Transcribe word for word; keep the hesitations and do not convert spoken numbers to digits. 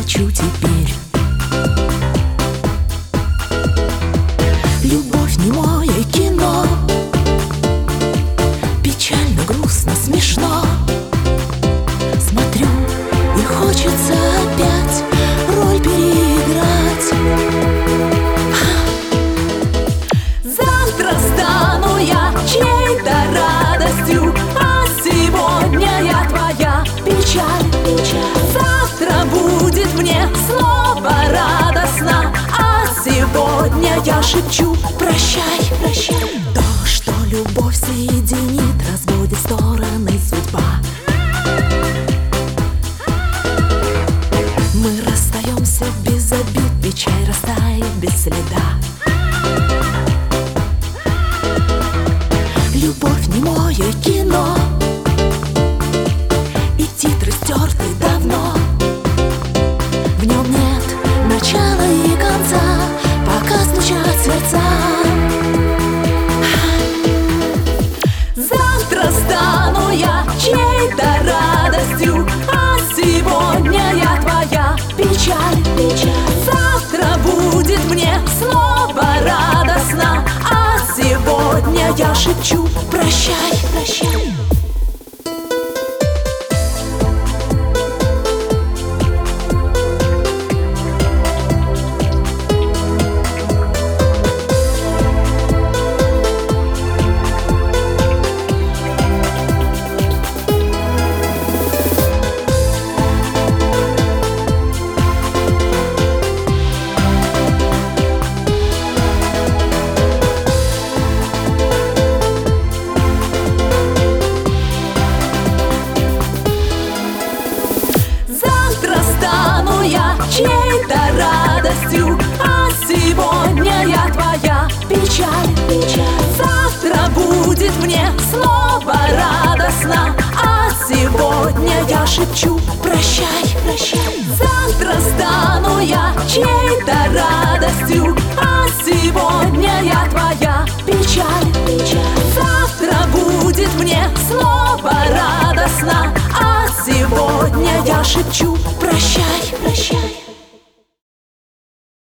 хочу теперь. Любовь немое кино, печально, грустно, смешно. Смотрю, и хочется опять роль переиграть. Завтра стану я чьей-то радостью, а сегодня я твоя печаль. Завтра будет мне снова радостно, а сегодня я шепчу прощай, прощай. То, что любовь соединит, разводит стороны судьба. Мы расстаемся без обид, печаль растает без следа. Любовь немое кино, и титры стерты давно. В нем нет начала и конца, пока стучат сердца. Завтра стану я чьей-то радостью, а сегодня я твоя печаль. Завтра будет мне снова радостно, а сегодня я шепчу прощай, прощай. Чьей-то радостью, а сегодня я твоя печаль. Завтра будет мне снова радостно, а сегодня я шепчу прощай, прощай. Завтра стану я чьей-то радостью, а сегодня я твоя печаль. Завтра будет мне снова радостно, а сегодня я шепчу прощай, прощай.